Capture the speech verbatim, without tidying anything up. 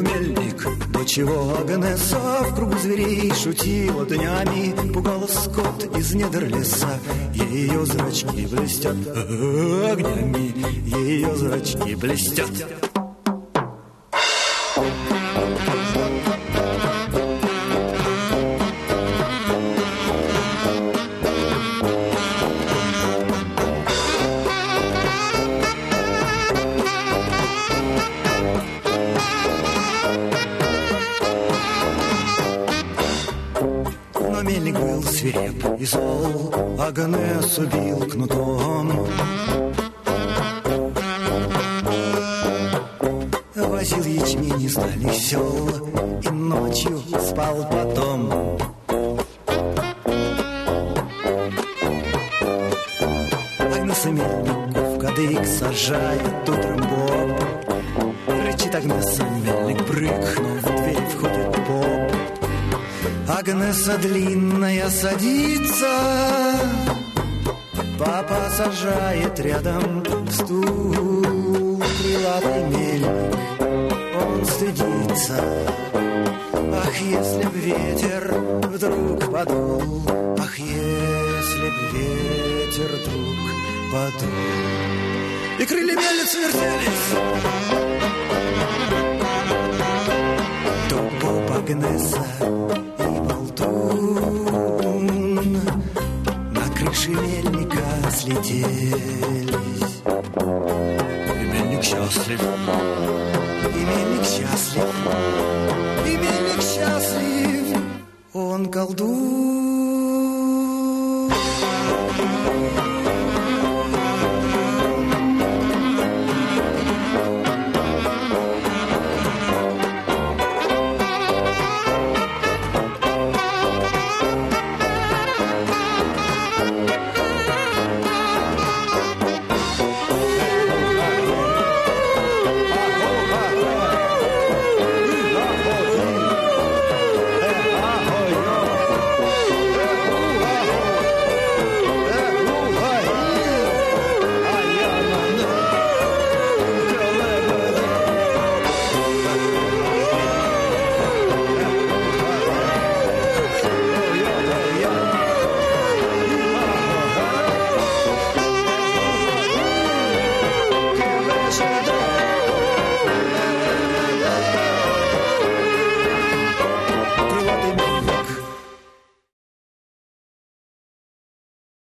мельник, до чего Агнеса в кругу зверей шутила днями, пугала скот из недр леса. Ее зрачки блестят огнями, ее зрачки блестят. И зол, Агнесу бил кнутом. Возил ячмень из дальних сел и ночью спал потом. Агнеса мельнику в кадык сажает утром боб. Рычит Агнеса, мельник прыгнув, в дверь входит поп. Агнеса длинная садится, папа сажает рядом стул. Крылатый мельник, он стыдится. Ах, если б ветер вдруг подул, ах, если б ветер вдруг подул. И крылья мельницы вертелись. То поп Агнеса на крыше мельника слетелись. И мельник счастлив, и мельник счастлив, и мельник счастлив. Он колдун.